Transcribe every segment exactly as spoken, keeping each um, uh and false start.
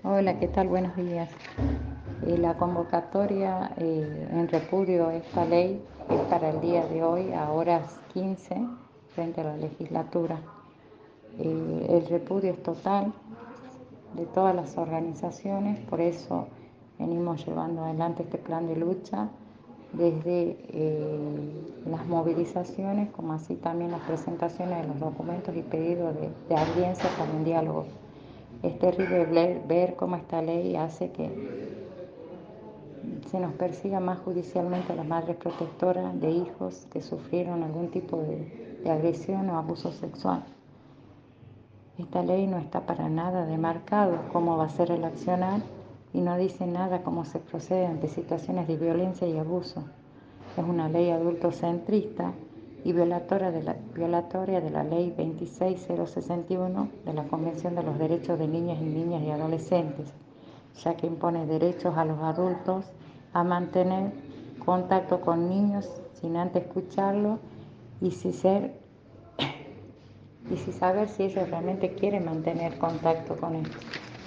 Hola, ¿qué tal? Buenos días. Eh, la convocatoria eh, en repudio a esta ley es para el día de hoy, a horas quince, frente a la legislatura. Eh, el repudio es total de todas las organizaciones, por eso venimos llevando adelante este plan de lucha desde eh, las movilizaciones, como así también las presentaciones de los documentos y pedidos de, de audiencia para un diálogo. Es terrible ver, ver cómo esta ley hace que se nos persiga más judicialmente a las madres protectoras de hijos que sufrieron algún tipo de, de agresión o abuso sexual. Esta ley no está para nada demarcado cómo va a ser el accionar y no dice nada cómo se procede ante situaciones de violencia y abuso. Es una ley adultocentrista y violatoria de la, violatoria de la ley veintiséis mil sesenta y uno de la Convención de los Derechos de Niñas y Niñas y Adolescentes, ya que impone derechos a los adultos a mantener contacto con niños sin antes escucharlo y sin ser y sin saber si ellos realmente quieren mantener contacto con estos,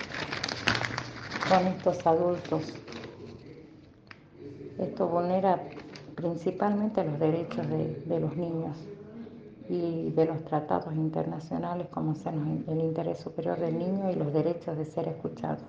con estos adultos. Esto vulnera principalmente los derechos de, de los niños y de los tratados internacionales como son el interés superior del niño y los derechos de ser escuchado.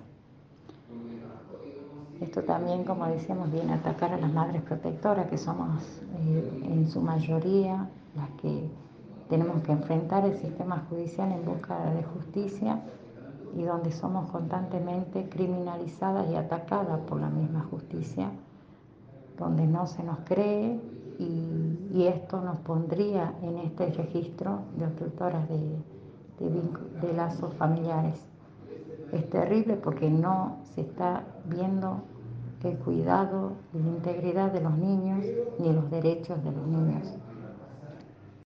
Esto también, como decíamos, viene a atacar a las madres protectoras, que somos eh, en su mayoría las que tenemos que enfrentar el sistema judicial en busca de justicia y donde somos constantemente criminalizadas y atacadas por la misma justicia, donde no se nos cree y, y esto nos pondría en este registro de obstructoras de, de, de lazos familiares. Es terrible porque no se está viendo el cuidado y la integridad de los niños ni los derechos de los niños.